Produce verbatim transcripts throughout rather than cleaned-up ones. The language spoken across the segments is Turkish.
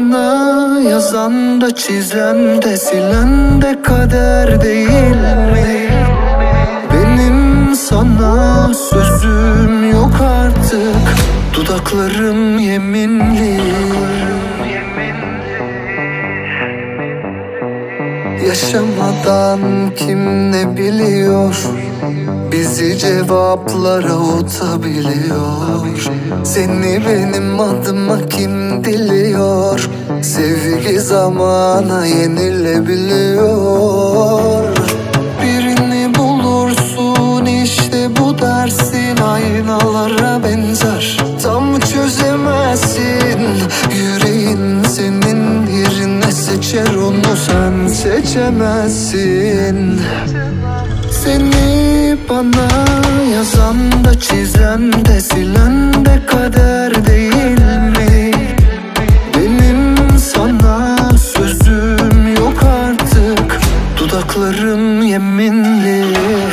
bana yazan da çizen de silen de kader değil mi? Benim sana sözüm yok artık, dudaklarım yeminli. Yaşamadan kim ne biliyor, bizi cevaplara avutabiliyor. Seni benim adıma kim diliyor, sevgi zamana yenilebiliyor. Birini bulursun işte bu dersin, aynalara benzer, tam çözemezsin. Yüreğin senin yerine seçer, onu sen seçemezsin. Seni bana yazan da çizen de silen de kader değil mi? Benim sana sözüm yok artık, dudaklarım yeminli.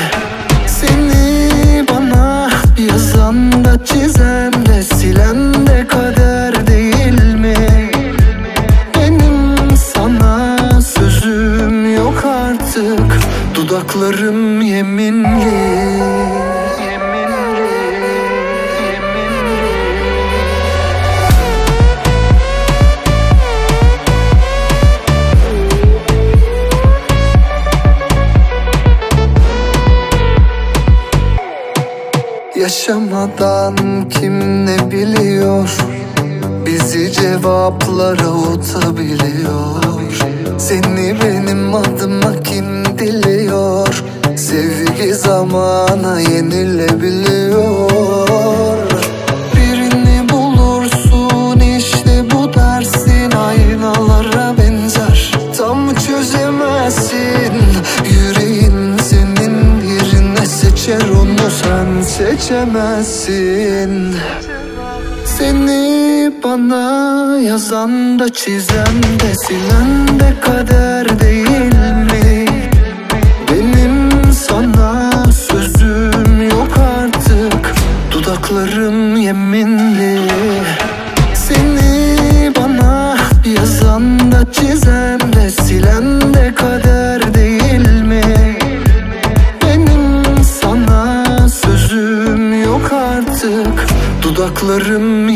Seni bana yazan da çizen de silen de kader değil mi? Benim sana sözüm yok artık, dudaklarım yeminli. Yaşamadan kim ne biliyor, bizi cevaplara avutabiliyor. Seni benim adıma kim diliyor, sevgi zamana yenilebiliyor. Birini bulursun işte bu dersin, aynalara benzer, tam çözemezsin. Yüreğin senin yerine seçer, onu sen seçemezsin. Seni bana yazan da çizen de silen de kader değil mi? Benim sana sözüm yok artık, dudaklarım yeminli. Seni bana yazan da çizen de silen de kader değil mi? Benim sana sözüm yok artık, dudaklarım